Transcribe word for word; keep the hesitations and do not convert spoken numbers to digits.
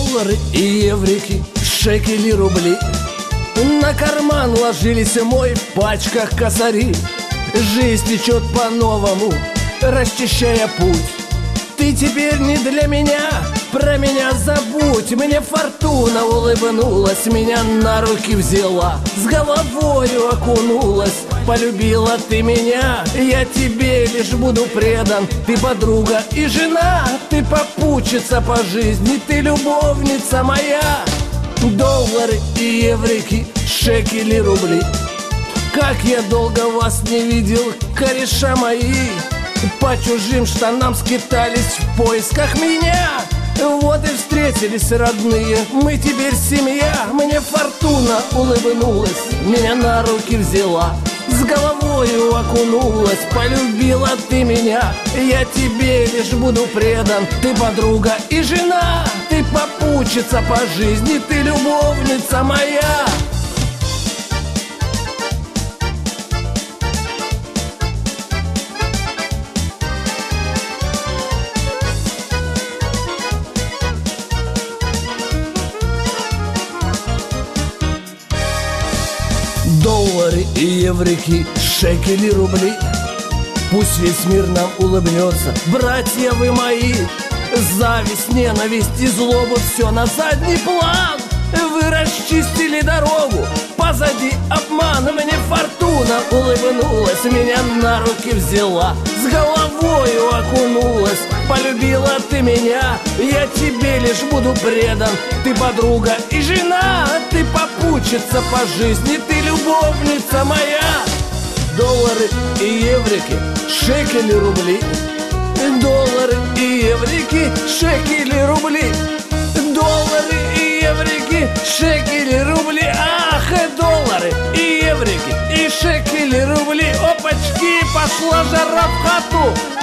Доллары и еврики, шекели, рубли на карман ложились мой в пачках косари. Жизнь течет по-новому, расчищая путь. Ты теперь не для меня, про меня забудь. Мне фортуна улыбнулась, меня на руки взяла, с головою окунулась. Полюбила ты меня, я тебе лишь буду предан. Ты подруга и жена, ты попутчица по жизни, ты любовница моя. Доллары и еврики, шекели, рубли. Как я долго вас не видел, кореша мои. По чужим штанам скитались в поисках меня. Вот и встретились родные, мы теперь семья. Мне фортуна улыбнулась, меня на руки взяла, с головою окунулась. Полюбила ты меня, я тебе лишь буду предан. Ты подруга и жена, ты попутчица по жизни, ты любовница моя. Доллары и еврики, шекели, рубли. Пусть весь мир нам улыбнется, братья вы мои. Зависть, ненависть и злобу все на задний план. Вы расчистили дорогу, позади обман. Мне фортуна улыбнулась, меня на руки взяла, с головою окунулась. Полюбила ты меня, я тебе лишь буду предан. Ты подруга и жена, ты попутчица по жизни, ты любовница моя. Доллары и еврики, шекели, рубли. Доллары и еврики, шекели, рубли. Доллары и еврики, шекели, рубли. Ах, и доллары и еврики, и шекели, рубли. Опачки, пошла жара в хату.